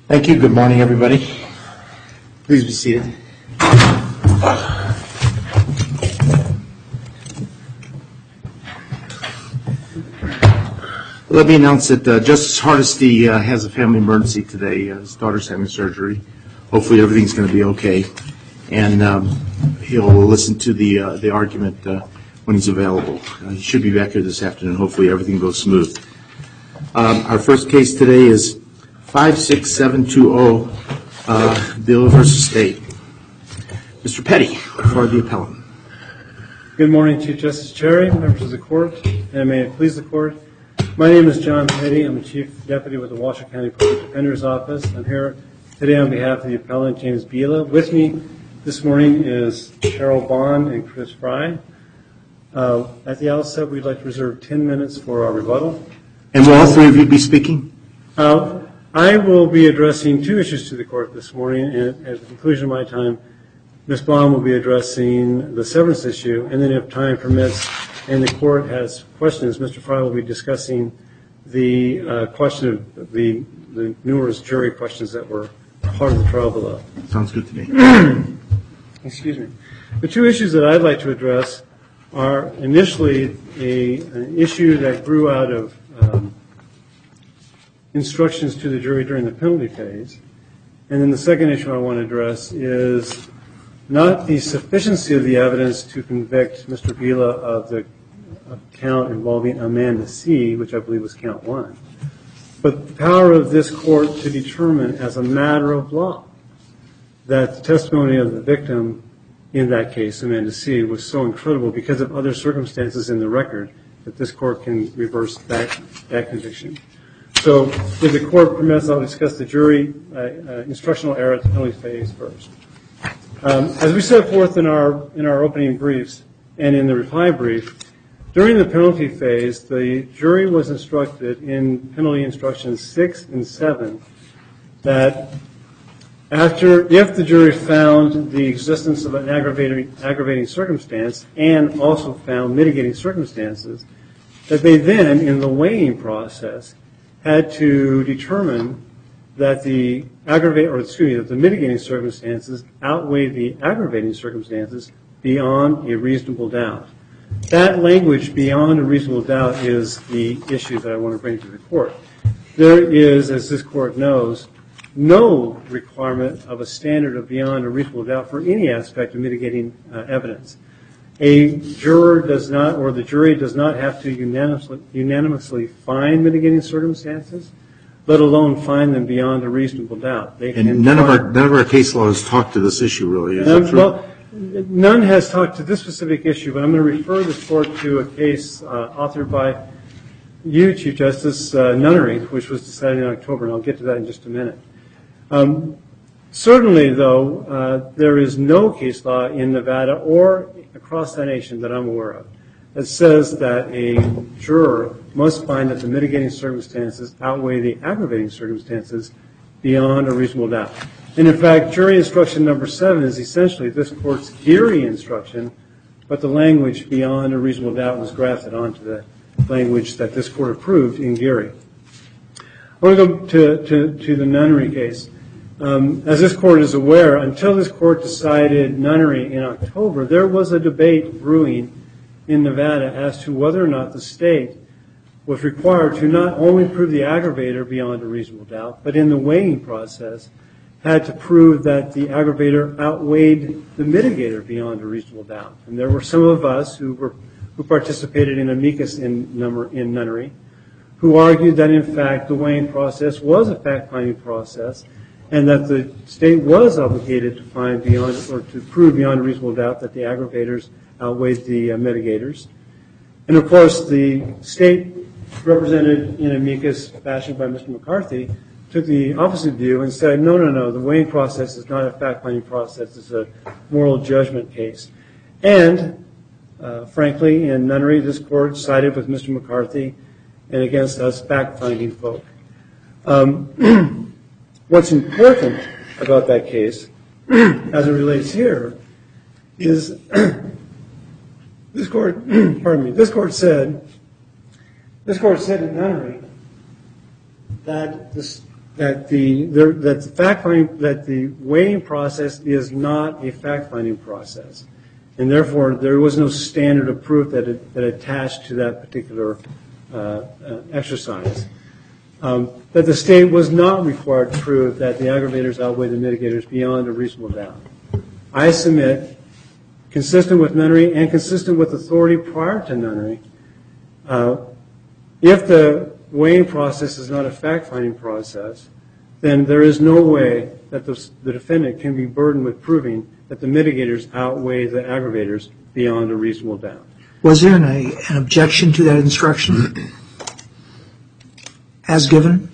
Thank you. Good morning, everybody. Please be seated. Let me announce that Justice Hardesty has a family emergency today. His daughter's having surgery. Hopefully everything's going to be okay. And he'll listen to the argument when he's available. He should be back here this afternoon. Hopefully everything goes smooth. Our first case today is 56720, Bill v. State. Mr. Petty, for the appellant. Good morning, Chief Justice Cherry, members of the court, and may it please the court. My name is John Petty. I'm the Chief Deputy with the Washoe County Public Defender's Office. I'm here today on behalf of the appellant, James Bila. With me this morning is Cheryl Bond and Chris Fry. At the outset, we'd like to reserve 10 minutes for our rebuttal. And will all three of you be speaking? I will be addressing two issues to the court this morning, and at the conclusion of my time, Ms. Bond will be addressing the severance issue, and then if time permits and the court has questions, Mr. Fry will be discussing the question of the numerous jury questions that were part of the trial below. Sounds good to me. Excuse me. The two issues that I'd like to address are initially an issue that grew out of instructions to the jury during the penalty phase. And then the second issue I want to address is not the sufficiency of the evidence to convict Mr. Bila of the count involving Amanda C., which I believe was count 1, but the power of this court to determine as a matter of law that the testimony of the victim in that case, Amanda C., was so incredible because of other circumstances in the record that this court can reverse that conviction. So if the court permits, I'll discuss the jury instructional error at the penalty phase first. As we set forth in our opening briefs and in the reply brief, during the penalty phase, the jury was instructed in penalty instructions 6 and 7 that if the jury found the existence of an aggravating circumstance and also found mitigating circumstances, that they then, in the weighing process, had to determine that the mitigating circumstances outweigh the aggravating circumstances beyond a reasonable doubt. That language, beyond a reasonable doubt, is the issue that I want to bring to the court. There is, as this court knows, no requirement of a standard of beyond a reasonable doubt for any aspect of mitigating evidence. A juror does not, or the jury does not have to unanimously find mitigating circumstances, let alone find them beyond a reasonable doubt. And none of our case laws talk to this issue, really. Is that true? Well, none has talked to this specific issue, but I'm going to refer the court to a case authored by you, Chief Justice, Nunnery, which was decided in October, and I'll get to that in just a minute. Certainly, though, there is no case law in Nevada or across the nation that I'm aware of that says that a juror must find that the mitigating circumstances outweigh the aggravating circumstances beyond a reasonable doubt. And in fact, jury instruction number 7 is essentially this court's Geary instruction, but the language beyond a reasonable doubt was grafted onto the language that this court approved in Geary. I want to go to the Nunnery case. As this court is aware, until this court decided Nunnery in October, there was a debate brewing in Nevada as to whether or not the state was required to not only prove the aggravator beyond a reasonable doubt, but in the weighing process had to prove that the aggravator outweighed the mitigator beyond a reasonable doubt. And there were some of us who participated in amicus in Nunnery who argued that, in fact, the weighing process was a fact-finding process and that the state was obligated to find beyond, or to prove beyond a reasonable doubt, that the aggravators outweighed the mitigators. And, of course, the state, represented in amicus fashion by Mr. McCarthy, took the opposite view and said, no, the weighing process is not a fact-finding process, it's a moral judgment case. And, frankly, in Nunnery, this court sided with Mr. McCarthy and against us fact-finding folk. What's important about that case, as it relates here, is this court said in Nunnery that that the weighing process is not a fact-finding process, and therefore there was no standard of proof that attached to that particular exercise. That the state was not required to prove that the aggravators outweigh the mitigators beyond a reasonable doubt. I submit, consistent with nunnery and consistent with authority prior to nunnery, if the weighing process is not a fact-finding process, then there is no way that the defendant can be burdened with proving that the mitigators outweigh the aggravators beyond a reasonable doubt. Was there an objection to that instruction as given?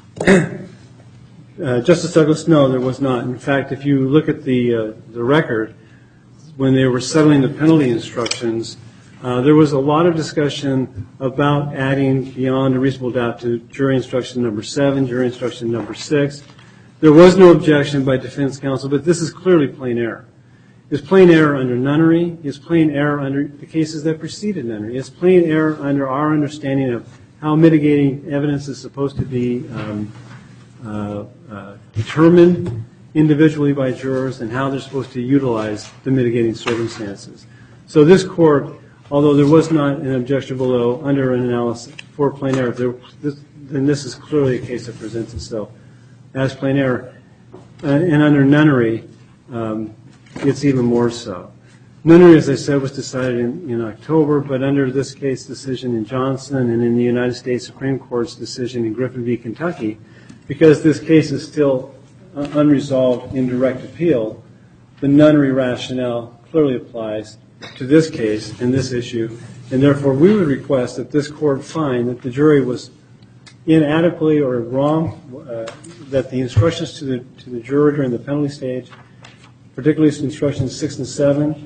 Justice Douglas, no, there was not. In fact, if you look at the record, when they were settling the penalty instructions, there was a lot of discussion about adding beyond a reasonable doubt to jury instruction number 7, jury instruction number 6. There was no objection by defense counsel, but this is clearly plain error. It's plain error under nunnery. It's plain error under the cases that preceded nunnery. It's plain error under our understanding of how mitigating evidence is supposed to be determined individually by jurors and how they're supposed to utilize the mitigating circumstances. So this court, although there was not an objection below under an analysis for plain error, then this is clearly a case that presents itself as plain error. And under nunnery, it's even more so. Nunnery, as I said, was decided in October, but under this case decision in Johnson and in the United States Supreme Court's decision in Griffin v. Kentucky, because this case is still unresolved in direct appeal, the nunnery rationale clearly applies to this case and this issue, and therefore we would request that this court find that the jury was inadequately or wrong, that the instructions to the juror during the penalty stage, particularly instructions 6 and 7,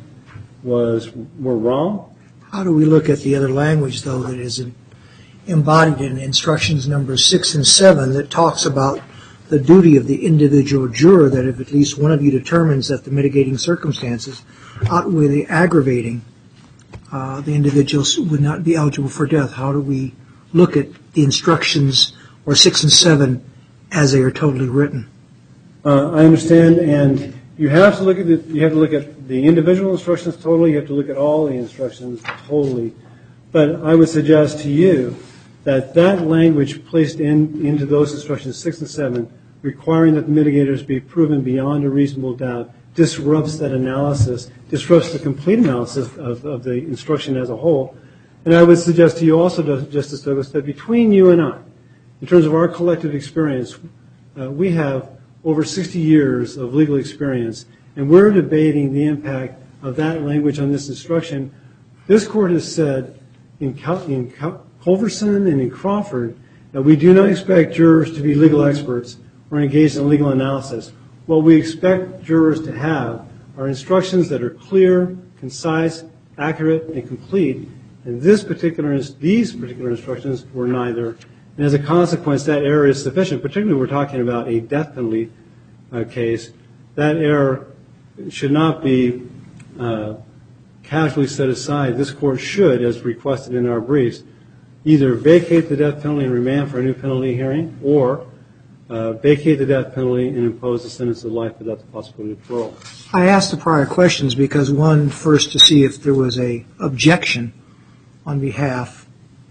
were wrong. How do we look at the other language, though, that is embodied in instructions numbers 6 and 7 that talks about the duty of the individual juror, that if at least one of you determines that the mitigating circumstances outweigh the aggravating, the individuals would not be eligible for death? How do we look at the instructions, or 6 and 7, as they are totally written? I understand, and you have to look at the individual instructions totally. You have to look at all the instructions totally. But I would suggest to you that language placed into those instructions 6 and 7, requiring that the mitigators be proven beyond a reasonable doubt, disrupts that analysis, disrupts the complete analysis of the instruction as a whole. And I would suggest to you also, Justice Douglas, that between you and I, in terms of our collective experience, we have over 60 years of legal experience, and we're debating the impact of that language on this instruction. This court has said in Culverson and in Crawford that we do not expect jurors to be legal experts or engaged in legal analysis. What we expect jurors to have are instructions that are clear, concise, accurate, and complete. And these particular instructions were neither. And as a consequence, that error is sufficient, particularly we're talking about a death penalty case. That error should not be casually set aside. This court should, as requested in our briefs, either vacate the death penalty and remand for a new penalty hearing, or vacate the death penalty and impose a sentence of life without the possibility of parole. I asked the prior questions because, one, first to see if there was a objection on behalf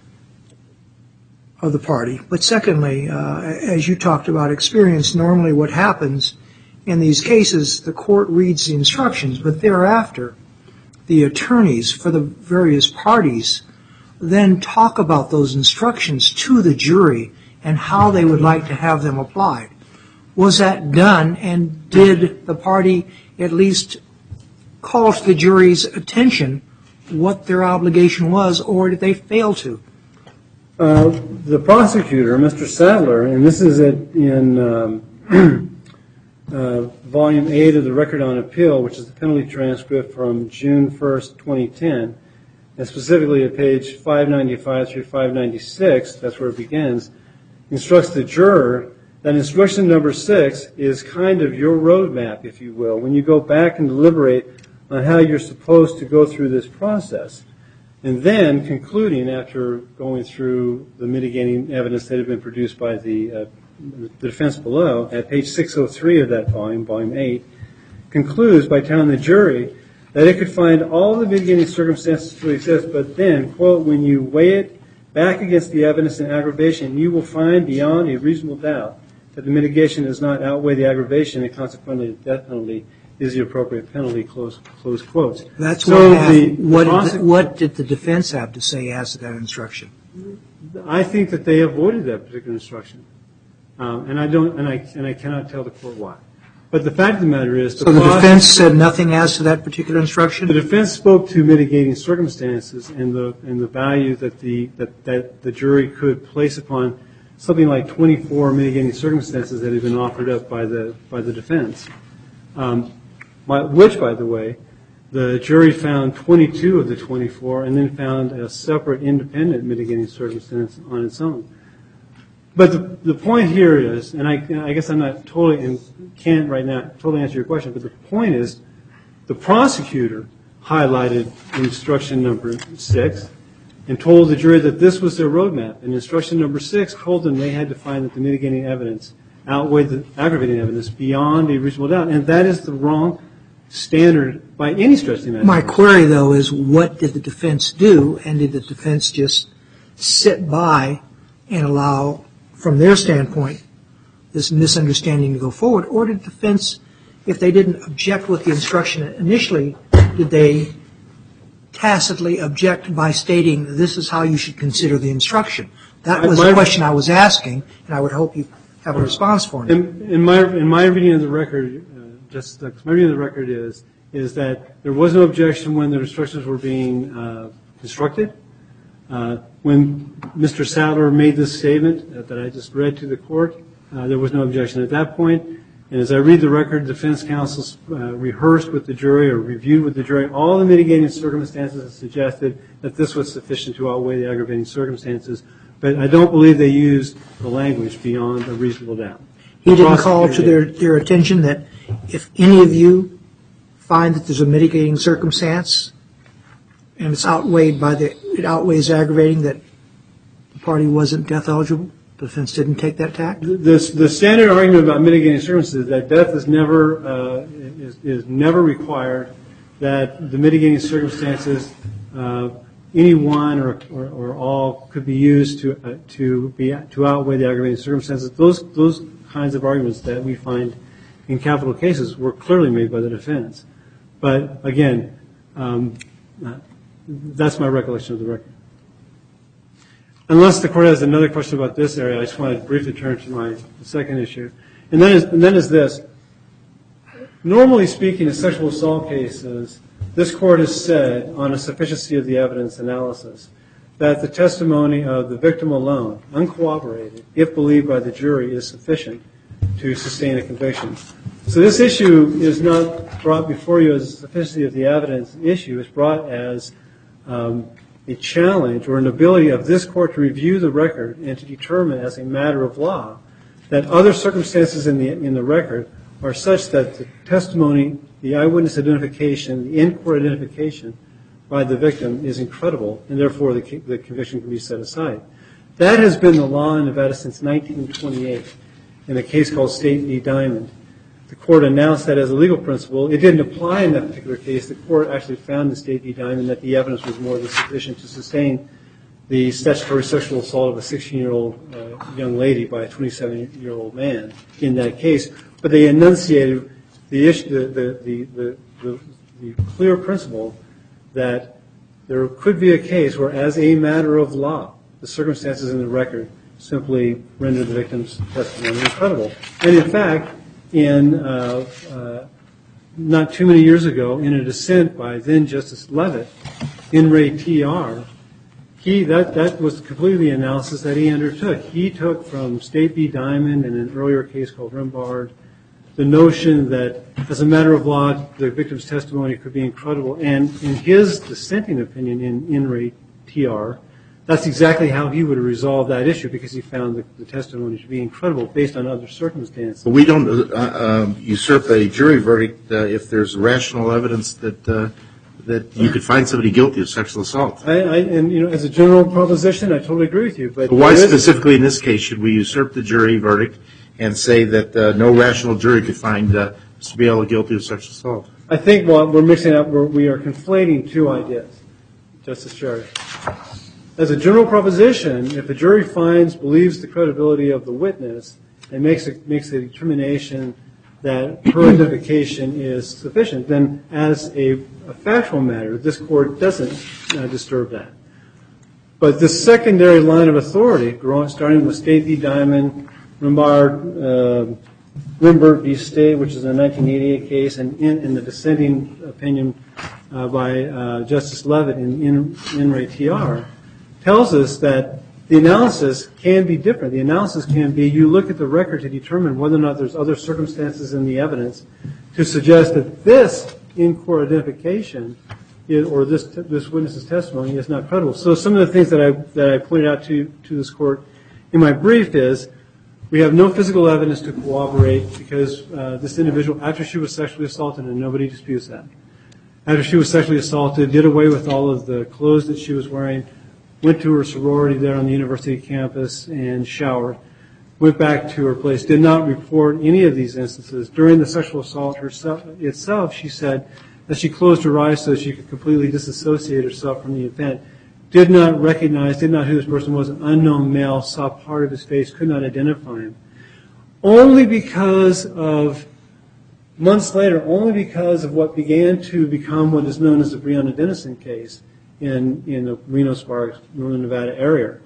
of the party. But secondly, as you talked about experience, normally what happens in these cases, the court reads the instructions, but thereafter the attorneys for the various parties then talk about those instructions to the jury and how they would like to have them applied. Was that done, and did the party at least call to the jury's attention what their obligation was, or did they fail to? The prosecutor, Mr. Sadler, and this is in Volume 8 of the Record on Appeal, which is the penalty transcript from June 1st, 2010, and specifically at page 595 through 596, that's where it begins, instructs the juror that instruction number 6 is kind of your roadmap, if you will, when you go back and deliberate on how you're supposed to go through this process. And then concluding, after going through the mitigating evidence that had been produced by the the defense below, at page 603 of that volume, volume 8, concludes by telling the jury that it could find all the mitigating circumstances to exist, but then, quote, when you weigh it back against the evidence in aggravation, you will find beyond a reasonable doubt that the mitigation does not outweigh the aggravation, and consequently the death penalty is the appropriate penalty, close quotes. That's So what did the defense have to say as to that instruction? I think that they avoided that particular instruction, and I cannot tell the court why. But the fact of the matter is, So the defense said nothing as to that particular instruction? the defense spoke to mitigating circumstances and the value that the jury could place upon something like 24 mitigating circumstances that had been offered up by the defense, which, by the way, the jury found 22 of the 24 and then found a separate independent mitigating circumstance on its own. But the point here is, and I guess I'm not totally, and can't right now totally answer your question, but the point is the prosecutor highlighted instruction number 6 and told the jury that this was their roadmap. And instruction number 6 told them they had to find that the mitigating evidence outweighed the aggravating evidence beyond a reasonable doubt. And that is the wrong standard by any stretch of the imagination. My query, though, is what did the defense do, and did the defense just sit by and allow, from their standpoint, this misunderstanding to go forward, or did the defense, if they didn't object with the instruction initially, did they tacitly object by stating this is how you should consider the instruction? That was the question I was asking, and I would hope you have a response for me. In my reading of the record, my reading of the record is that there was no objection when the instructions were being constructed. When Mr. Sadler made this statement that I just read to the court, there was no objection at that point. And as I read the record, defense counsels rehearsed with the jury or reviewed with the jury all the mitigating circumstances and suggested that this was sufficient to outweigh the aggravating circumstances. But I don't believe they used the language beyond a reasonable doubt. He didn't call to their attention that if any of you find that there's a mitigating circumstance and it outweighs aggravating, that the party wasn't death eligible? The defense didn't take that tack? The standard argument about mitigating circumstances is that death is never required, that the mitigating circumstances, any one or all, could be used to outweigh the aggravating circumstances. Those kinds of arguments that we find in capital cases were clearly made by the defense. But again, that's my recollection of the record. Unless the court has another question about this area, I just want to briefly turn to my second issue. And then is this. Normally speaking, in sexual assault cases, this court has said on a sufficiency of the evidence analysis that the testimony of the victim alone, uncorroborated, if believed by the jury, is sufficient to sustain a conviction. So this issue is not brought before you as a sufficiency of the evidence issue. It's brought as a challenge or an ability of this court to review the record and to determine as a matter of law that other circumstances in the record are such that the testimony, the eyewitness identification, the in-court identification by the victim is incredible, and therefore the conviction can be set aside. That has been the law in Nevada since 1928 in a case called State v. Diamond. The court announced that as a legal principle. It didn't apply in that particular case. The court actually found in State v. Diamond that the evidence was more than sufficient to sustain the statutory sexual assault of a 16-year-old young lady by a 27-year-old man in that case. But they enunciated the issue, the clear principle that there could be a case where, as a matter of law, the circumstances in the record simply render the victim's testimony incredible. And in fact, not too many years ago, in a dissent by then Justice Leavitt, in Ray T.R., that was completely the analysis that he undertook. He took from State v. Diamond and an earlier case called Rimbard the notion that, as a matter of law, the victim's testimony could be incredible. And in his dissenting opinion in Ray T.R., that's exactly how he would have resolved that issue, because he found the testimony to be incredible based on other circumstances. But we don't usurp a jury verdict if there's rational evidence that the that you could find somebody guilty of sexual assault. And as a general proposition, I totally agree with you. But Why specifically in this case should we usurp the jury verdict and say that no rational jury could find Mr. Biela guilty of sexual assault? I think what we're mixing up, we are conflating two ideas, Justice Sherry. As a general proposition, if a jury believes the credibility of the witness and makes a determination that her identification is sufficient, then as a factual matter, this court doesn't disturb that. But the secondary line of authority, starting with State v. Diamond, Lombard, Lindbergh v. State, which is a 1988 case, and in the dissenting opinion by Justice Leavitt in Ray TR, tells us that the analysis can be different. The analysis can be you look at the record to determine whether or not there's other circumstances in the evidence to suggest that this in-court identification or this witness's testimony is not credible. So some of the things that I pointed out to this court in my brief is we have no physical evidence to corroborate because this individual, after she was sexually assaulted, and nobody disputes that, after she was sexually assaulted, did away with all of the clothes that she was wearing, went to her sorority there on the university campus and showered, went back to her place, did not report any of these instances. During the sexual assault itself, she said that she closed her eyes so she could completely disassociate herself from the event, did not recognize, did not know who this person was, an unknown male, saw part of his face, could not identify him. Only because of, months later, only because of what began to become what is known as the Breonna Dennison case, in the Reno-Sparks, Northern Nevada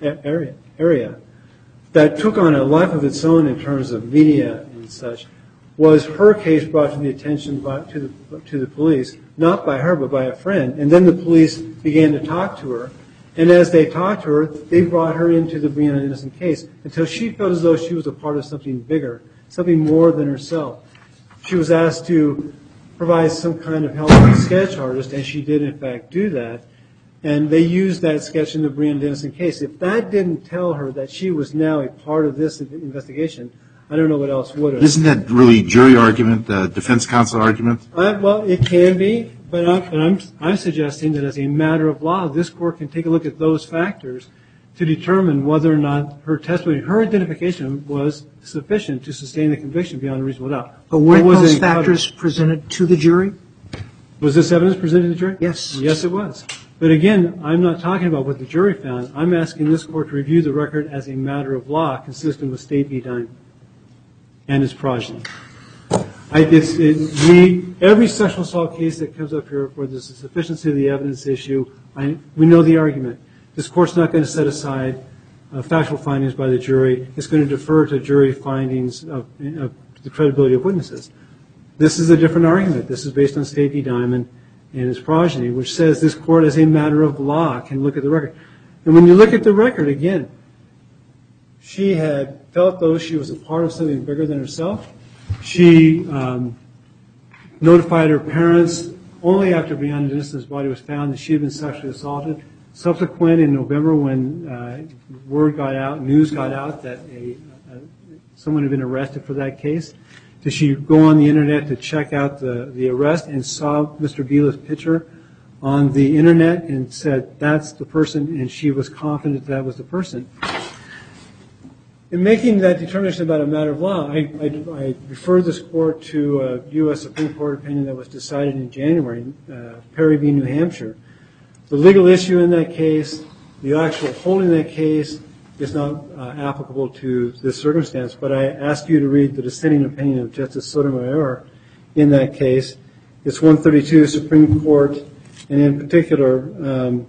area, that took on a life of its own in terms of media and such, was her case brought to the attention to the police, not by her but by a friend. And then the police began to talk to her. And as they talked to her, they brought her into the Breonna Dennison case until she felt as though she was a part of something bigger, something more than herself. She was asked to provide some kind of help as a sketch artist, and she did in fact do that. And they used that sketch in the Breonna Dennison case. If that didn't tell her that she was now a part of this investigation, I don't know what else would have. Isn't that really jury argument, defense counsel argument? Well, it can be, but I'm suggesting that as a matter of law, this court can take a look at those factors to determine whether or not her testimony, her identification was sufficient to sustain the conviction beyond a reasonable doubt. But weren't those factors presented to the jury? Was this evidence presented to the jury? Yes. Yes, it was. But again, I'm not talking about what the jury found. I'm asking this court to review the record as a matter of law consistent with State v. Diamond and its progeny. Every sexual assault case that comes up here where there's a sufficiency of the evidence issue, we know the argument. This court's not going to set aside factual findings by the jury. It's going to defer to jury findings of the credibility of witnesses. This is a different argument. This is based on State v. Diamond and its progeny, which says this court as a matter of law can look at the record. And when you look at the record, again, she had felt though she was a part of something bigger than herself. She notified her parents only after Breonna Dennison's body was found that she had been sexually assaulted. Subsequent in November when word got out, news got out that someone had been arrested for that case, did she go on the Internet to check out the arrest and saw Mr. Biela's picture on the Internet and said, that's the person, and she was confident that was the person. In making that determination about a matter of law, I refer this court to a U.S. Supreme Court opinion that was decided in January, Perry v. New Hampshire. The legal issue in that case, the actual holding that case, is not applicable to this circumstance, but I ask you to read the dissenting opinion of Justice Sotomayor in that case. It's 132 Supreme Court, and in particular,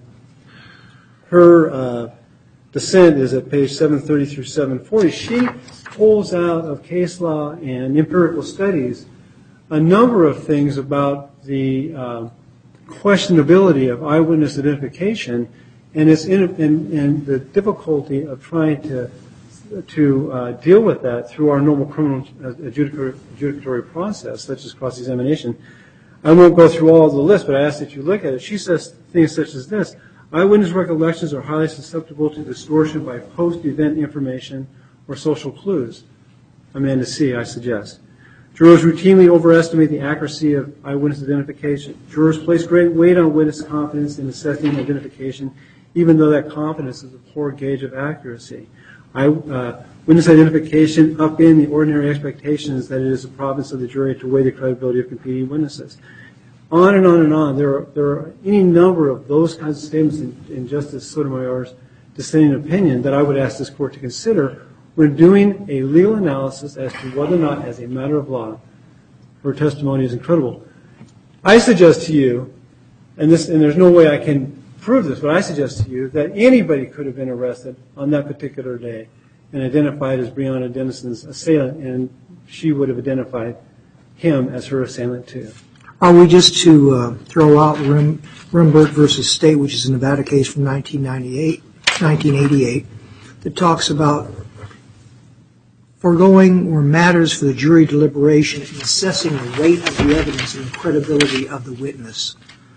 her dissent is at page 730 through 740. She pulls out of case law and empirical studies a number of things about the questionability of eyewitness identification and the difficulty of trying to deal with that through our normal criminal adjudicatory process, such as cross-examination. I won't go through all of the list, but I ask that you look at it. She says things such as this: eyewitness recollections are highly susceptible to distortion by post-event information or social clues. Amanda C., I suggest. Jurors routinely overestimate the accuracy of eyewitness identification. Jurors place great weight on witness confidence in assessing identification, even though that confidence is a poor gauge of accuracy. Witness identification upend the ordinary expectations that it is the province of the jury to weigh the credibility of competing witnesses. On and on and on. There are any number of those kinds of statements in Justice Sotomayor's dissenting opinion that I would ask this Court to consider when doing a legal analysis as to whether or not, as a matter of law, her testimony is incredible. I suggest to you, and there's no way I can prove this, but I suggest to you that anybody could have been arrested on that particular day and identified as Breonna Dennison's assailant, and she would have identified him as her assailant too. Are we just to throw out Rimbert versus State, which is a Nevada case from 1988, that talks about foregoing or matters for the jury deliberation and assessing the weight of the evidence and the credibility of the witness?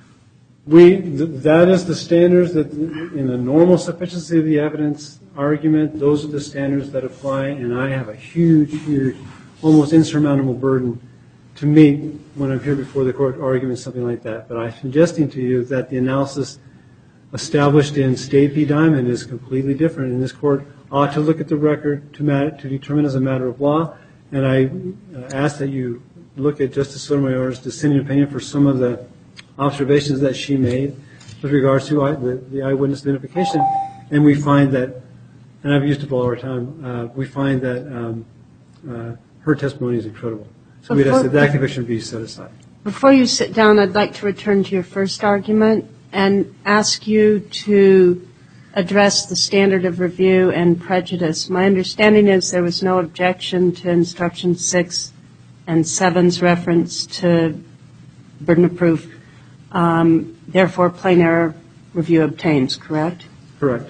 That is the standards that, in the normal sufficiency of the evidence argument, those are the standards that apply, and I have a huge, almost insurmountable burden to meet when I'm here before the Court arguing something like that. But I'm suggesting to you that the analysis established in State v. Diamond is completely different, and this Court ought to look at the record to determine as a matter of law, and I ask that you look at Justice Sotomayor's dissenting opinion for some of the observations that she made with regards to the eyewitness identification, and we find that, and I've used it all our time, we find that her testimony is incredible. So we'd ask that conviction be set aside. Before you sit down, I'd like to return to your first argument and ask you to address the standard of review and prejudice. My understanding is there was no objection to Instruction 6 and 7's reference to burden of proof. Therefore, plain error review obtains, correct? Correct.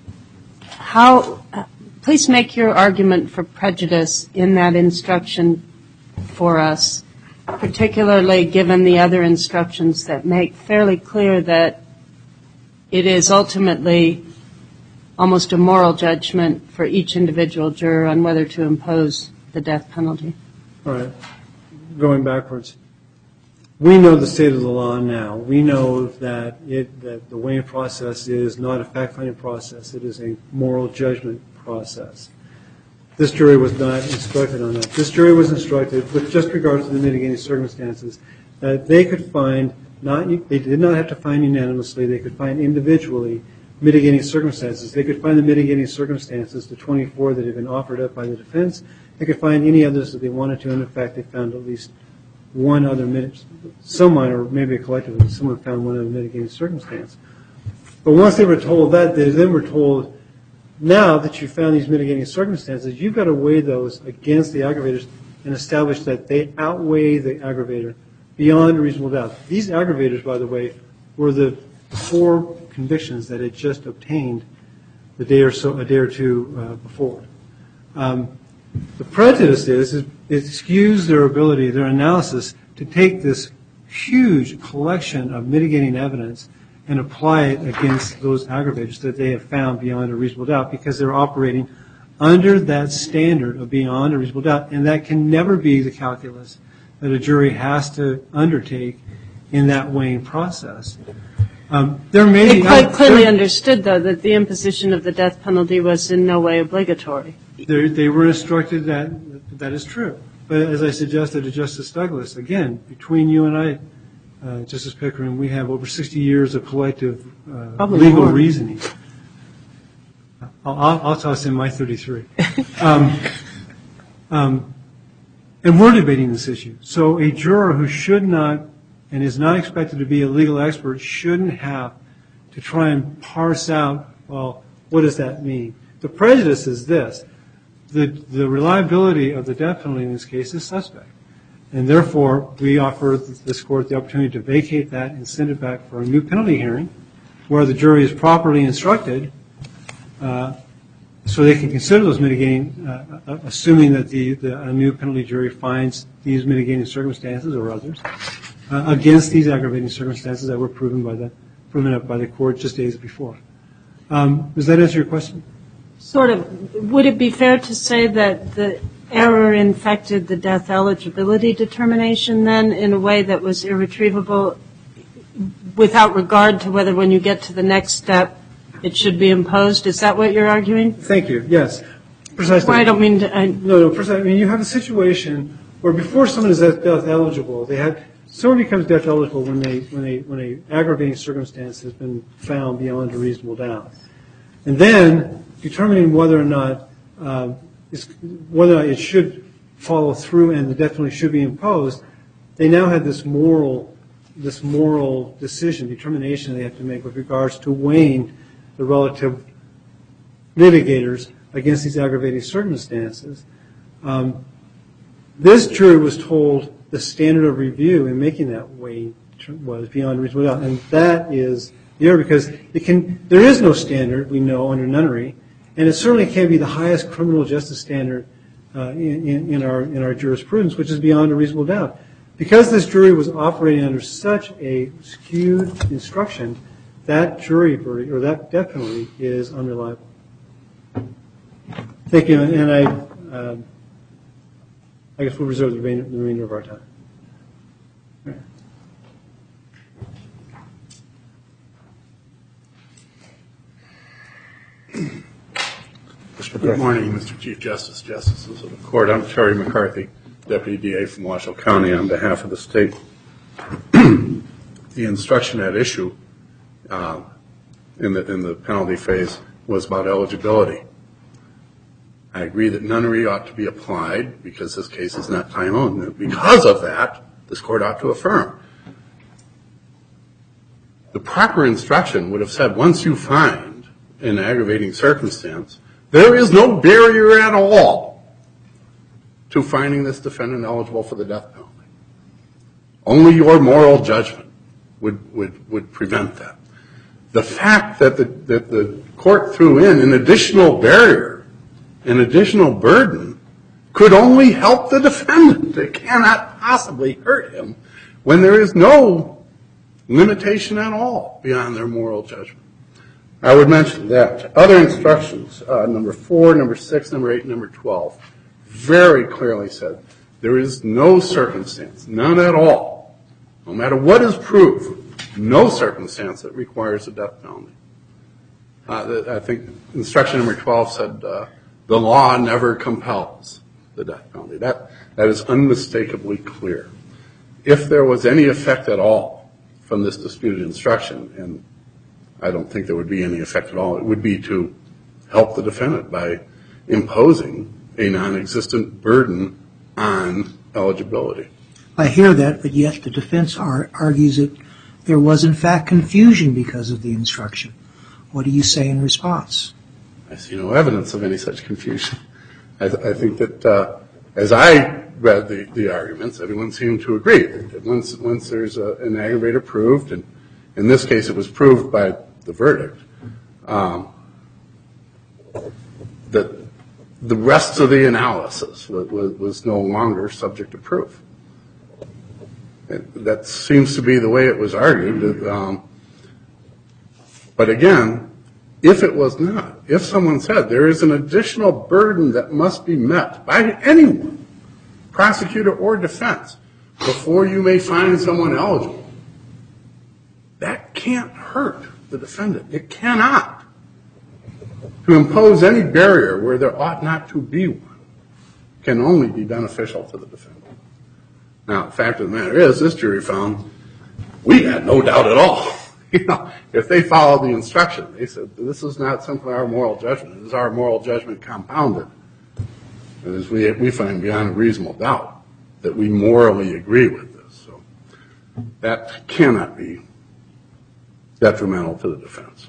Please make your argument for prejudice in that instruction for us, particularly given the other instructions that make fairly clear that it is ultimately almost a moral judgment for each individual juror on whether to impose the death penalty. All right. Going backwards. We know the state of the law now. We know that the weighing process is not a fact-finding process. It is a moral judgment process. This jury was not instructed on that. This jury was instructed, with just regards to the mitigating circumstances, that they could find they did not have to find unanimously. They could find individually mitigating circumstances. They could find the mitigating circumstances, the 24 that had been offered up by the defense. They could find any others that they wanted to, and in fact, they found at least one other someone, or maybe a collective, someone found one other mitigating circumstance. But once they were told that, they then were told, now that you found these mitigating circumstances, you've got to weigh those against the aggravators and establish that they outweigh the aggravator beyond a reasonable doubt. These aggravators, by the way, were the 4 convictions that had just obtained a day or two before. The prejudice is it skews their ability, their analysis, to take this huge collection of mitigating evidence and apply it against those aggravators that they have found beyond a reasonable doubt, because they're operating under that standard of beyond a reasonable doubt, and that can never be the calculus that a jury has to undertake in that weighing process. They quite clearly understood, though, that the imposition of the death penalty was in no way obligatory. They were instructed that is true. But as I suggested to Justice Douglas, again, between you and I, Justice Pickering, we have over 60 years of collective legal reasoning. I'll toss in my 33. And we're debating this issue. So a juror who should not and is not expected to be a legal expert shouldn't have to try and parse out, well, what does that mean? The prejudice is this. The reliability of the death penalty in this case is suspect. And therefore, we offer this Court the opportunity to vacate that and send it back for a new penalty hearing where the jury is properly instructed so they can consider those mitigating, assuming that a new penalty jury finds these mitigating circumstances or others against these aggravating circumstances that were proven up by the Court just days before. Does that answer your question? Sort of. Would it be fair to say that error infected the death eligibility determination then in a way that was irretrievable without regard to whether when you get to the next step it should be imposed? Is that what you're arguing? Thank you. Yes, precisely. Well, I don't mean to. No, precisely. I mean, you have a situation where before someone is death eligible, someone becomes death eligible when a aggravating circumstance has been found beyond a reasonable doubt, and then determining whether or not it should follow through and the death penalty should be imposed. They now have this moral determination they have to make with regards to weighing the relative mitigators against these aggravating circumstances. This jury was told the standard of review in making that weight was beyond reasonable doubt, and that is the error because there is no standard, we know, under nunnery, and it certainly can't be the highest criminal justice standard in our jurisprudence, which is beyond a reasonable doubt. Because this jury was operating under such a skewed instruction, that jury verdict or that death penalty is unreliable. Thank you, and I guess we'll reserve the remainder of our time. Good morning, Mr. Chief Justice, Justices of the Court. I'm Terry McCarthy, Deputy DA from Washoe County on behalf of the state. The instruction at issue in the penalty phase was about eligibility. I agree that nunnery ought to be applied because this case is not time-owned. Because of that, this Court ought to affirm. The proper instruction would have said once you find an aggravating circumstance, there is no barrier at all to finding this defendant eligible for the death penalty. Only your moral judgment would prevent that. The fact that the Court threw in an additional barrier, an additional burden, could only help the defendant. It cannot possibly hurt him when there is no limitation at all beyond their moral judgment. I would mention that other instructions, number 4, number 6, number 8, number 12, very clearly said there is no circumstance, none at all, no matter what is proved, no circumstance that requires a death penalty. I think instruction number 12 said the law never compels the death penalty. That is unmistakably clear. If there was any effect at all from this disputed instruction, and I don't think there would be any effect at all, it would be to help the defendant by imposing a non-existent burden on eligibility. I hear that, but yet the defense argues that there was in fact confusion because of the instruction. What do you say in response? I see no evidence of any such confusion. I think that as I read the arguments, everyone seemed to agree that once there's an aggravator proved, and in this case it was proved by the verdict, that the rest of the analysis was no longer subject to proof. That seems to be the way it was argued. But again, if it was not, if someone said there is an additional burden that must be met by anyone, prosecutor or defense, before you may find someone eligible, that can't hurt the defendant. It cannot. To impose any barrier where there ought not to be one can only be beneficial to the defendant. Now, the fact of the matter is, this jury found we had no doubt at all. If they followed the instruction, they said, this is not simply our moral judgment. It is our moral judgment compounded. And as we find beyond a reasonable doubt that we morally agree with this. So that cannot be detrimental to the defense.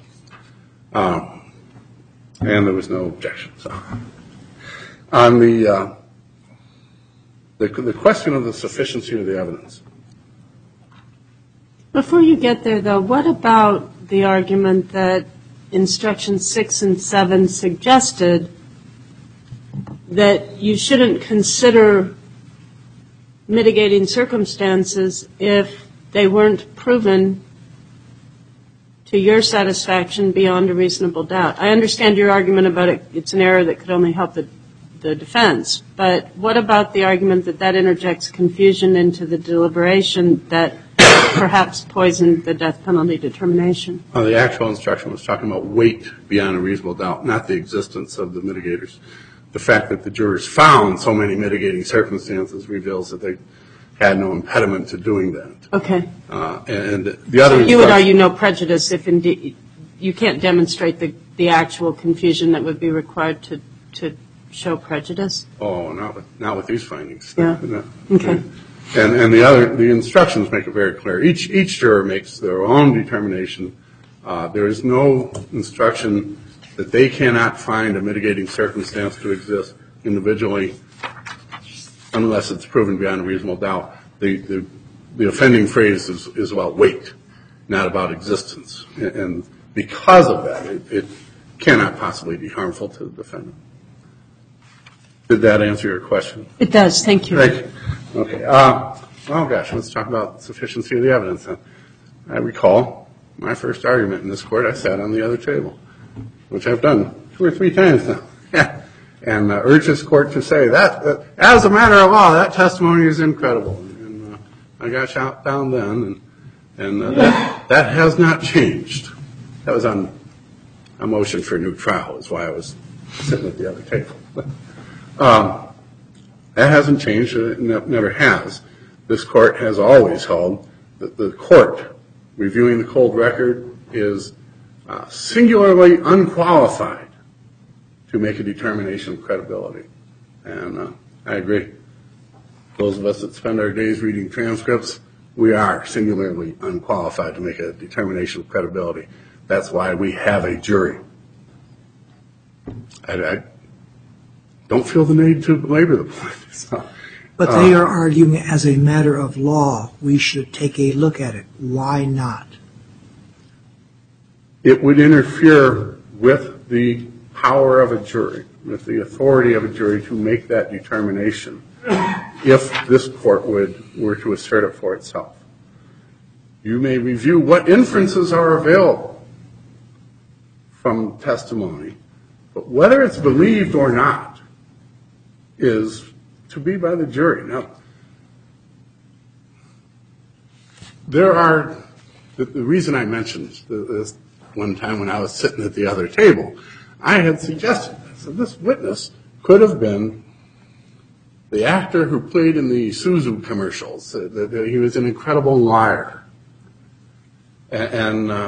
And there was no objection. So on the question of the sufficiency of the evidence. Before you get there, though, what about the argument that instructions 6 and 7 suggested that you shouldn't consider mitigating circumstances if they weren't proven to your satisfaction beyond a reasonable doubt? I understand your argument about it's an error that could only help the the defense. But what about the argument that that interjects confusion into the deliberation that perhaps poisoned the death penalty determination? The actual instruction was talking about weight beyond a reasonable doubt, not the existence of the mitigators. The fact that the jurors found so many mitigating circumstances reveals that they had no impediment to doing that. Okay. And the other You would argue no prejudice if indeed you can't demonstrate the actual confusion that would be required to show prejudice? Oh, not with these findings. Yeah. No. Okay. And the instructions make it very clear. Each juror makes their own determination. There is no instruction that they cannot find a mitigating circumstance to exist individually unless it's proven beyond a reasonable doubt. The offending phrase is about weight, not about existence. And because of that, it cannot possibly be harmful to the defendant. Did that answer your question? It does. Thank you. Thank you. Okay. Oh, gosh, let's talk about sufficiency of the evidence. I recall my first argument in this court, I sat on the other table, which I've done 2 or 3 times now, and urged this court to say that as a matter of law, that testimony is incredible. And I got shot down then, and that has not changed. That was on a motion for a new trial, is why I was sitting at the other table. That hasn't changed. It never has. This court has always held that the court reviewing the cold record is singularly unqualified to make a determination of credibility. And I agree. Those of us that spend our days reading transcripts, we are singularly unqualified to make a determination of credibility. That's why we have a jury. I don't feel the need to belabor the point. So, But they are arguing as a matter of law, we should take a look at it. Why not? It would interfere with the power of a jury, with the authority of a jury to make that determination if this court were to assert it for itself. You may review what inferences are available from testimony, but whether it's believed or not is to be by the jury. Now, there are, the reason I mentioned this one time when I was sitting at the other table, I had suggested this witness could have been the actor who played in the Suzu commercials, that he was an incredible liar. And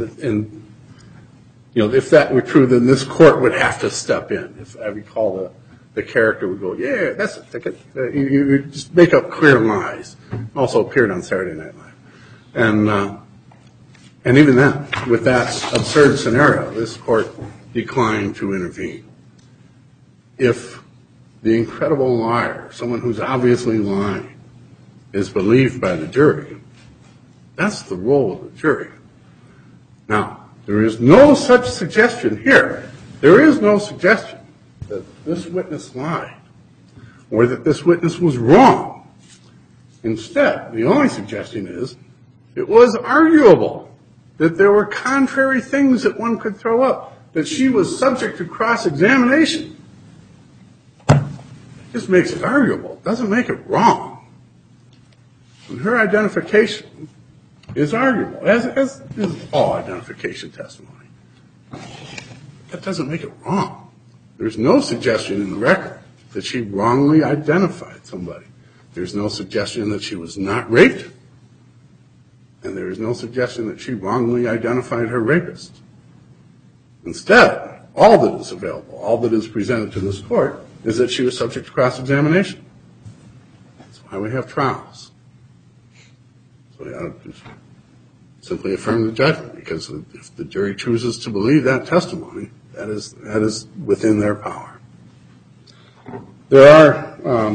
you know, if that were true, then this court would have to step in. If I recall, the character would go, yeah, that's a ticket. You just make up clear lies. Also appeared on Saturday Night Live. And even then, with that absurd scenario, this court declined to intervene. If the incredible liar, someone who's obviously lying, is believed by the jury, that's the role of the jury. Now, there is no such suggestion here. There is no suggestion that this witness lied or that this witness was wrong. Instead, the only suggestion is it was arguable that there were contrary things that one could throw up, that she was subject to cross-examination. It just makes it arguable. It doesn't make it wrong. And her identification is arguable, as is all identification testimony. That doesn't make it wrong. There's no suggestion in the record that she wrongly identified somebody. There's no suggestion that she was not raped. And there is no suggestion that she wrongly identified her rapist. Instead, all that is available, all that is presented to this court, is that she was subject to cross-examination. That's why we have trials. So we ought to just simply affirm the judgment, because if the jury chooses to believe that testimony, that is within their power. There are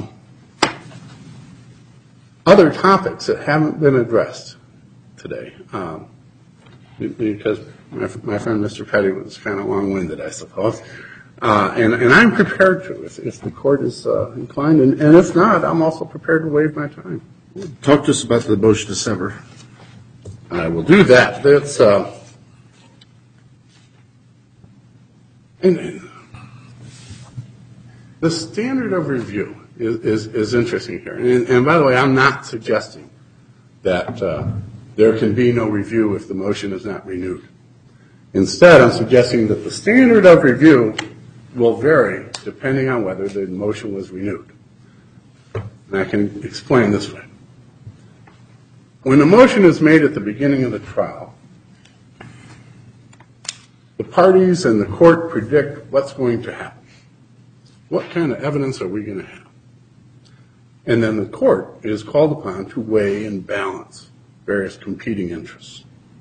other topics that haven't been addressed today, because my friend Mr. Petty was kind of long-winded, I suppose. And I'm prepared to, if the court is inclined, and if not, I'm also prepared to waive my time. Talk to us about the motion to sever. I will do that. That's The standard of review is interesting here. And by the way, I'm not suggesting that there can be no review if the motion is not renewed. Instead, I'm suggesting that the standard of review will vary depending on whether the motion was renewed. And I can explain this way. When a motion is made at the beginning of the trial, the parties and the court predict what's going to happen. What kind of evidence are we going to have? And then the court is called upon to weigh and balance various competing interests.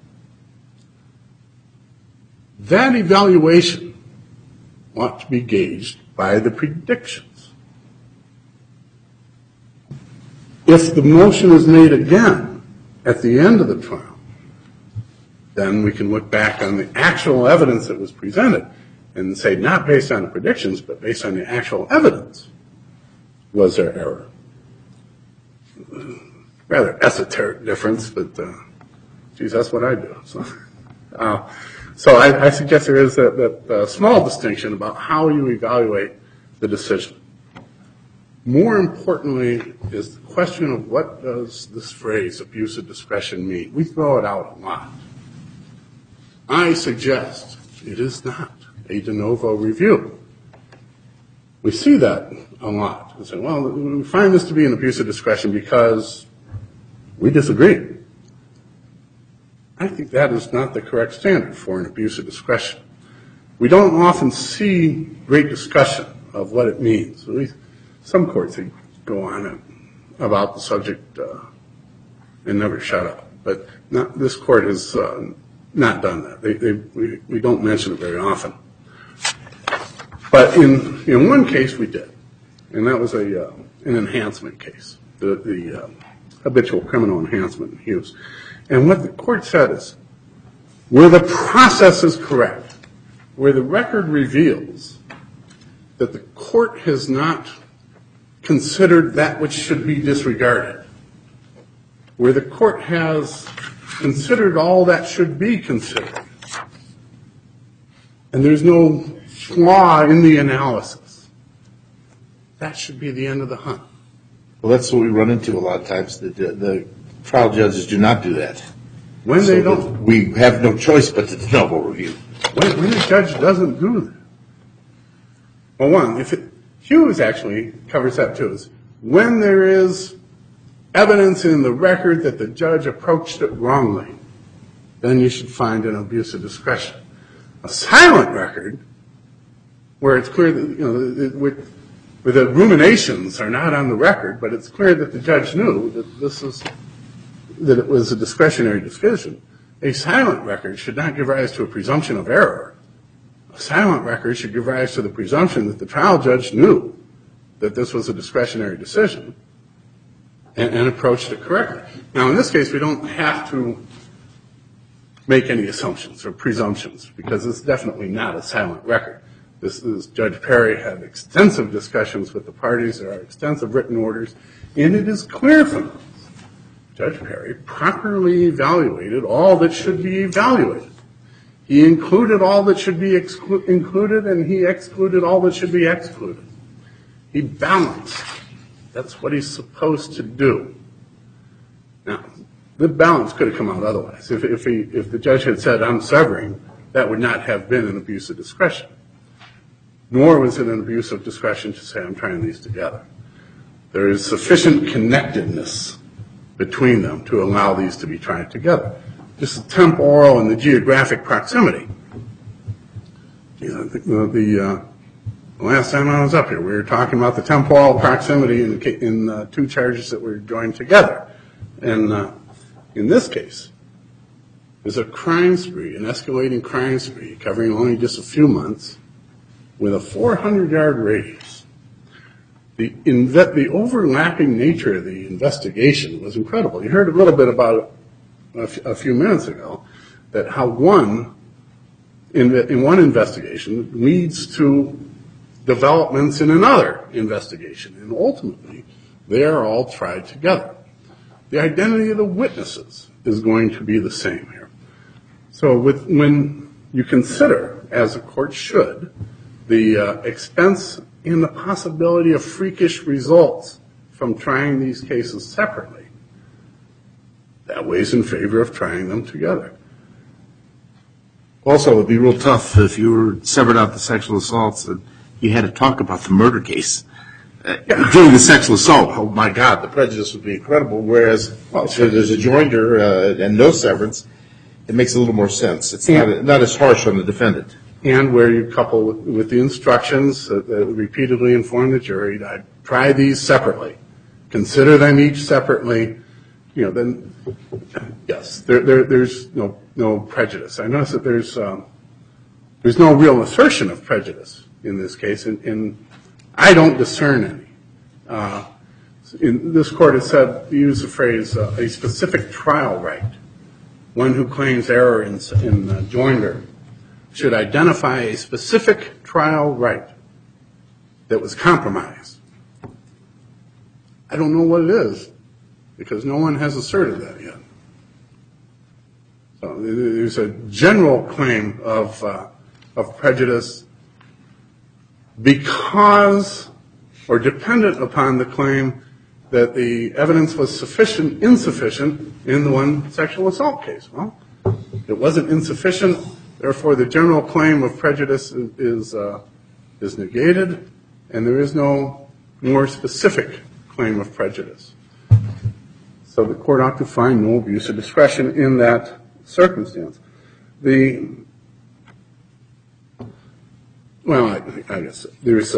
That evaluation ought to be gauged by the predictions. If the motion is made again at the end of the trial, then we can look back on the actual evidence that was presented and say, not based on the predictions, but based on the actual evidence, was there error? Rather esoteric difference, but geez, that's what I do. So I suggest there is that small distinction about how you evaluate the decision. More importantly is the question of what does this phrase, abuse of discretion, mean? We throw it out a lot. I suggest it is not a de novo review. We see that a lot. We say, well, we find this to be an abuse of discretion because we disagree. I think that is not the correct standard for an abuse of discretion. We don't often see great discussion of what it means. Some courts go on about the subject and never shut up. But this court has not done that. We don't mention it very often. But in one case we did, and that was an enhancement case, the habitual criminal enhancement in Hughes. And what the court said is, where the process is correct, where the record reveals that the court has not considered that which should be disregarded, where the court has considered all that should be considered, and there's no flaw in the analysis, that should be the end of the hunt. Well, that's what we run into a lot of times. The trial judges do not do that. When they don't. We have no choice but to de novo review. When a judge doesn't do that. Well, one, Hughes actually covers that too, is when there is evidence in the record that the judge approached it wrongly, then you should find an abuse of discretion. A silent record, where it's clear that, where the ruminations are not on the record, but it's clear that the judge knew that it was a discretionary decision. A silent record should not give rise to a presumption of error. A silent record should give rise to the presumption that the trial judge knew that this was a discretionary decision and approached it correctly. Now, in this case, we don't have to make any assumptions or presumptions because it's definitely not a silent record. Judge Perry had extensive discussions with the parties. There are extensive written orders, and it is clear from them Judge Perry properly evaluated all that should be evaluated. He included all that should be included, and he excluded all that should be excluded. He balanced. That's what he's supposed to do. Now, the balance could have come out otherwise. If the judge had said, I'm severing, that would not have been an abuse of discretion. Nor was it an abuse of discretion to say, I'm trying these together. There is sufficient connectedness between them to allow these to be tried together. Just the temporal and the geographic proximity. The last time I was up here, we were talking about the temporal proximity in two charges that were joined together. And in this case, there's a crime spree, an escalating crime spree, covering only just a few months, with a 400-yard radius. The overlapping nature of the investigation was incredible. You heard a little bit about it a few minutes ago, that how in one investigation leads to developments in another investigation, and ultimately they are all tried together. The identity of the witnesses is going to be the same here. So when you consider, as a court should, the expense and the possibility of freakish results from trying these cases separately, that weighs in favor of trying them together. Also, it would be real tough if you were severed out the sexual assaults and you had to talk about the murder case. During the sexual assault, oh my God, the prejudice would be incredible. Whereas, if there's a joinder and no severance, it makes a little more sense. It's not as harsh on the defendant. And where you couple with the instructions that repeatedly inform the jury to try these separately, consider them each separately, then yes, there's no prejudice. I notice that there's no real assertion of prejudice in this case, and I don't discern any. This court has said, use the phrase, a specific trial right. One who claims error in joinder should identify a specific trial right that was compromised. I don't know what it is, because no one has asserted that yet. So there's a general claim of prejudice because, or dependent upon the claim that the evidence was insufficient in the one sexual assault case. Well, it wasn't insufficient, therefore the general claim of prejudice is negated, and there is no more specific claim of prejudice. So the court ought to find no abuse of discretion in that circumstance. I guess there's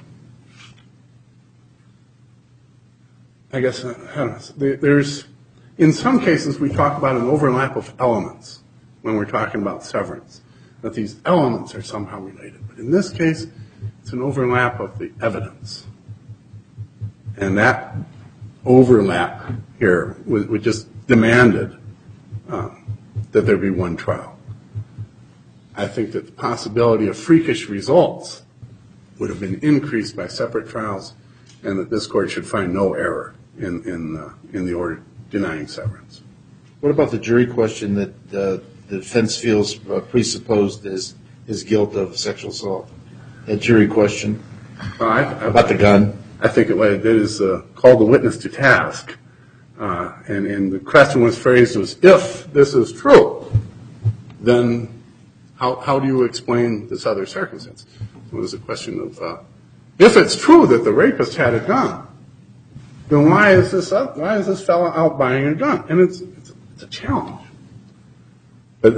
there's, in some cases we talk about an overlap of elements when we're talking about severance, that these elements are somehow related. But in this case, it's an overlap of the evidence. And that overlap here we just demanded that there be one trial. I think that the possibility of freakish results would have been increased by separate trials, and that this court should find no error in the order denying severance. What about the jury question that the defense feels presupposed his guilt of sexual assault? That jury question about the gun? I think it is called the witness to task. And the question was phrased as, if this is true, then how do you explain this other circumstance? It was a question of, if it's true that the rapist had a gun, then why is this fellow out buying a gun? And it's a challenge. But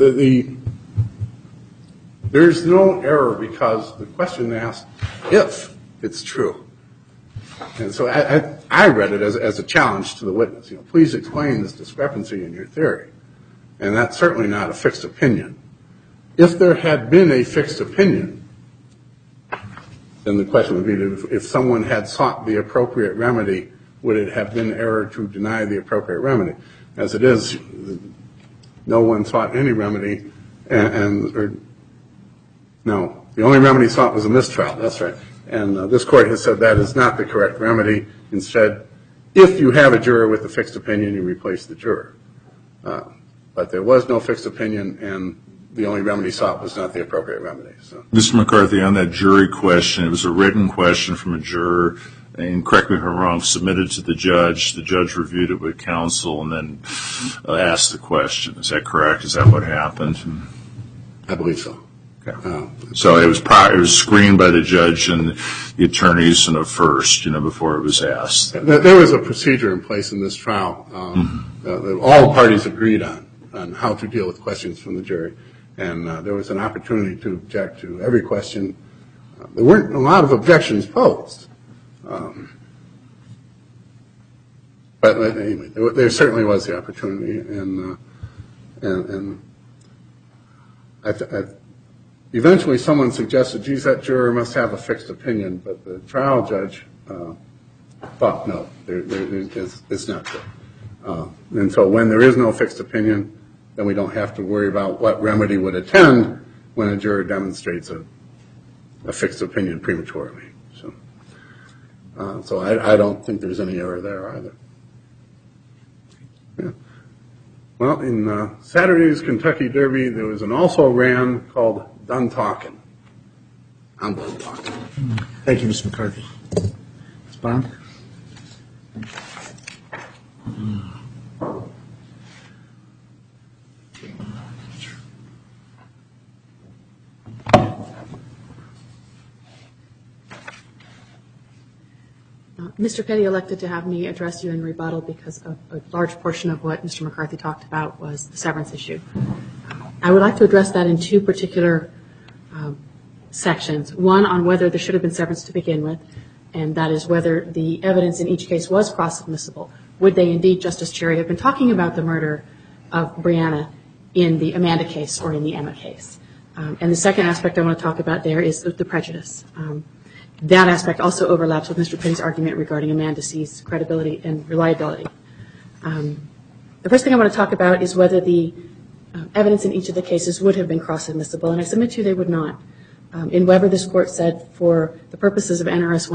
there's no error because the question asked if it's true. And so I read it as a challenge to the witness. Please explain this discrepancy in your theory. And that's certainly not a fixed opinion. If there had been a fixed opinion, then the question would be, if someone had sought the appropriate remedy, would it have been error to deny the appropriate remedy? As it is, no one sought any remedy, no, the only remedy sought was a mistrial. That's right. And this court has said that is not the correct remedy. Instead, if you have a juror with a fixed opinion, you replace the juror. But there was no fixed opinion, and the only remedy sought was not the appropriate remedy. So. Mr. McCarthy, on that jury question, it was a written question from a juror, and correct me if I'm wrong, submitted to the judge. The judge reviewed it with counsel and then asked the question. Is that correct? Is that what happened? I believe so. Okay. So it was screened by the judge and the attorneys first, before it was asked. There was a procedure in place in this trial that all parties agreed on how to deal with questions from the jury. And there was an opportunity to object to every question. There weren't a lot of objections posed. But anyway, there certainly was the opportunity. And eventually someone suggested, geez, that juror must have a fixed opinion. But the trial judge thought, no, it's not true. And so when there is no fixed opinion, then we don't have to worry about what remedy would attend when a juror demonstrates a fixed opinion prematurely. So I don't think there's any error there either. Yeah. Well, in Saturday's Kentucky Derby, there was an also-ran called Done Talkin'. I'm done talking. Thank you, Mr. McCarthy. Ms. Bond? Mr. Petty elected to have me address you in rebuttal because a large portion of what Mr. McCarthy talked about was the severance issue. I would like to address that in two particular sections. One on whether there should have been severance to begin with, and that is whether the evidence in each case was cross-admissible. Would they indeed, Justice Cherry, have been talking about the murder of Brianna in the Amanda case or in the Emma case? And the second aspect I want to talk about there is the prejudice. That aspect also overlaps with Mr. Petty's argument regarding Amanda C's credibility and reliability. The first thing I want to talk about is whether the evidence in each of the cases would have been cross-admissible, and I submit to you they would not. In Weber, this court said for the purposes of NRS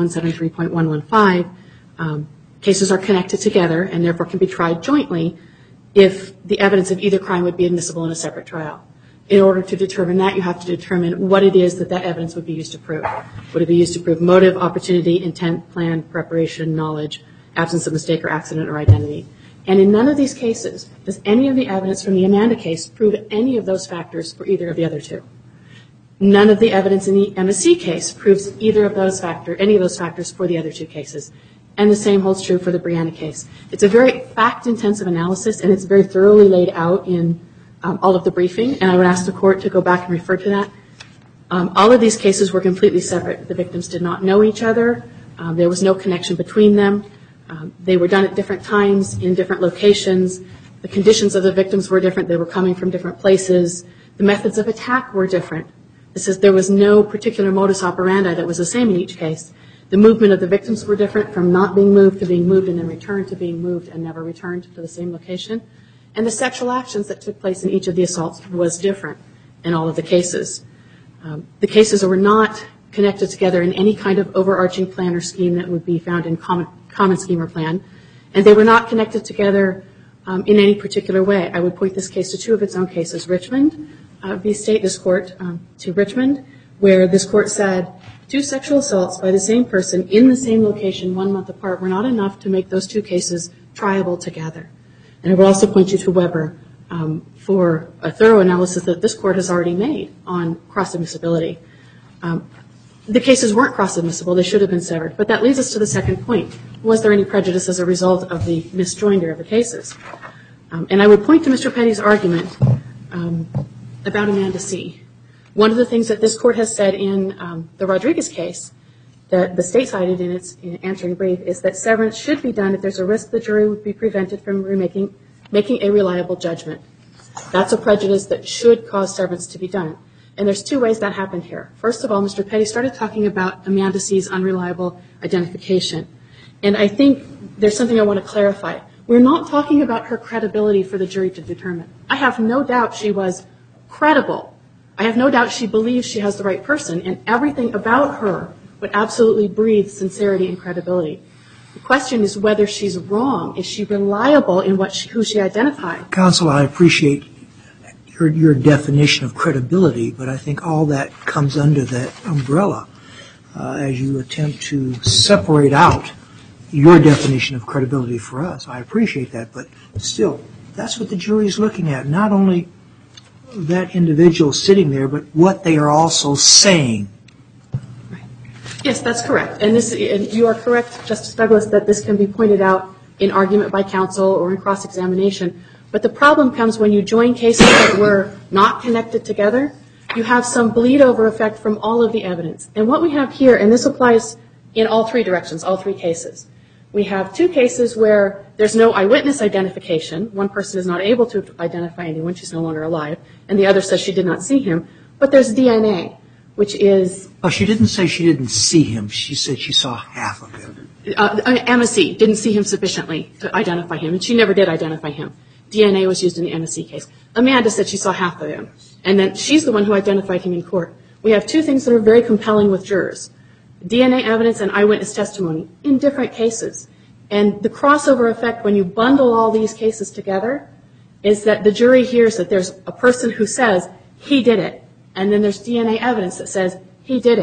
173.115, cases are connected together and therefore can be tried jointly if the evidence of either crime would be admissible in a separate trial. In order to determine that, you have to determine what it is that evidence would be used to prove. Would it be used to prove motive, opportunity, intent, plan, preparation, knowledge, absence of mistake or accident or identity? And in none of these cases does any of the evidence from the Amanda case prove any of those factors for either of the other two. None of the evidence in the Emma C case proves any of those factors for the other two cases. And the same holds true for the Brianna case. It's a very fact-intensive analysis, and it's very thoroughly laid out in all of the briefing, and I would ask the court to go back and refer to that. All of these cases were completely separate. The victims did not know each other. There was no connection between them. They were done at different times in different locations. The conditions of the victims were different. They were coming from different places. The methods of attack were different. There was no particular modus operandi that was the same in each case. The movement of the victims were different, from not being moved to being moved and then returned to being moved and never returned to the same location. And the sexual actions that took place in each of the assaults was different in all of the cases. The cases were not connected together in any kind of overarching plan or scheme that would be found in common scheme or plan. And they were not connected together in any particular way. I would point this case to two of its own cases. Richmond, v. State, this court to Richmond, where this court said 2 sexual assaults by the same person in the same location 1 month apart were not enough to make those two cases triable together. And I would also point you to Weber for a thorough analysis that this court has already made on cross-admissibility. The cases weren't cross-admissible. They should have been severed. But that leads us to the second point. Was there any prejudice as a result of the misjoinder of the cases? And I would point to Mr. Petty's argument about Amanda C. One of the things that this court has said in the Rodriguez case that the state cited in its answering brief is that severance should be done if there's a risk the jury would be prevented from making a reliable judgment. That's a prejudice that should cause severance to be done. And there's 2 ways that happened here. First of all, Mr. Petty started talking about Amanda C.'s unreliable identification. And I think there's something I want to clarify. We're not talking about her credibility for the jury to determine. I have no doubt she was credible. I have no doubt she believes she has the right person, and everything about her would absolutely breathe sincerity and credibility. The question is whether she's wrong. Is she reliable in who she identified? Counsel, I appreciate your definition of credibility, but I think all that comes under that umbrella as you attempt to separate out your definition of credibility for us. I appreciate that, but still, that's what the jury is looking at, not only that individual sitting there, but what they are also saying. Right. Yes, that's correct. And you are correct, Justice Douglas, that this can be pointed out in argument by counsel or in cross-examination. But the problem comes when you join cases that were not connected together. You have some bleed-over effect from all of the evidence. And what we have here, and this applies in all 3 directions, all 3 cases. We have 2 cases where there's no eyewitness identification. One person is not able to identify anyone. She's no longer alive. And the other says she did not see him. But there's DNA, which is... Oh, she didn't say she didn't see him. She said she saw half of him. Emma C. didn't see him sufficiently to identify him, and she never did identify him. DNA was used in the Emma C. case. Amanda said she saw half of him. And then she's the one who identified him in court. We have 2 things that are very compelling with jurors. DNA evidence and eyewitness testimony in different cases. And the crossover effect when you bundle all these cases together is that the jury hears that there's a person who says he did it, and then there's DNA evidence that says he did it.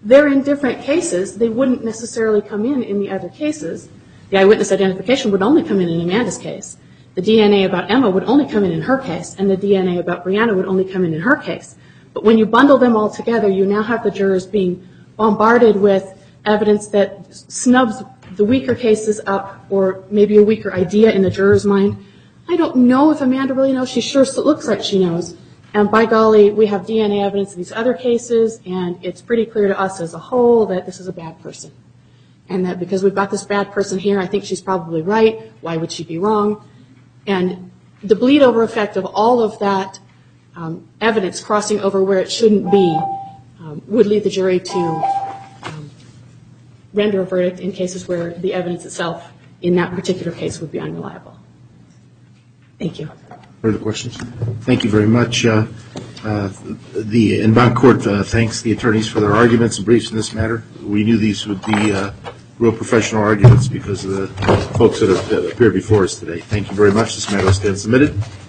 they're in different cases. They wouldn't necessarily come in the other cases. The eyewitness identification would only come in Amanda's case. The DNA about Emma would only come in her case, and the DNA about Brianna would only come in her case. But when you bundle them all together, you now have the jurors being bombarded with evidence that snubs the weaker cases up, or maybe a weaker idea in the juror's mind. I don't know if Amanda really knows. She sure looks like she knows. And by golly, we have DNA evidence in these other cases, and it's pretty clear to us as a whole that this is a bad person. And that because we've got this bad person here, I think she's probably right. Why would she be wrong? And the bleed-over effect of all of that evidence crossing over where it shouldn't be would lead the jury to render a verdict in cases where the evidence itself in that particular case would be unreliable. Thank you. Further questions? Thank you very much. The en banc court thanks the attorneys for their arguments and briefs in this matter. We knew these would be real professional arguments because of the folks that have appeared before us today. Thank you very much. This matter will stand submitted.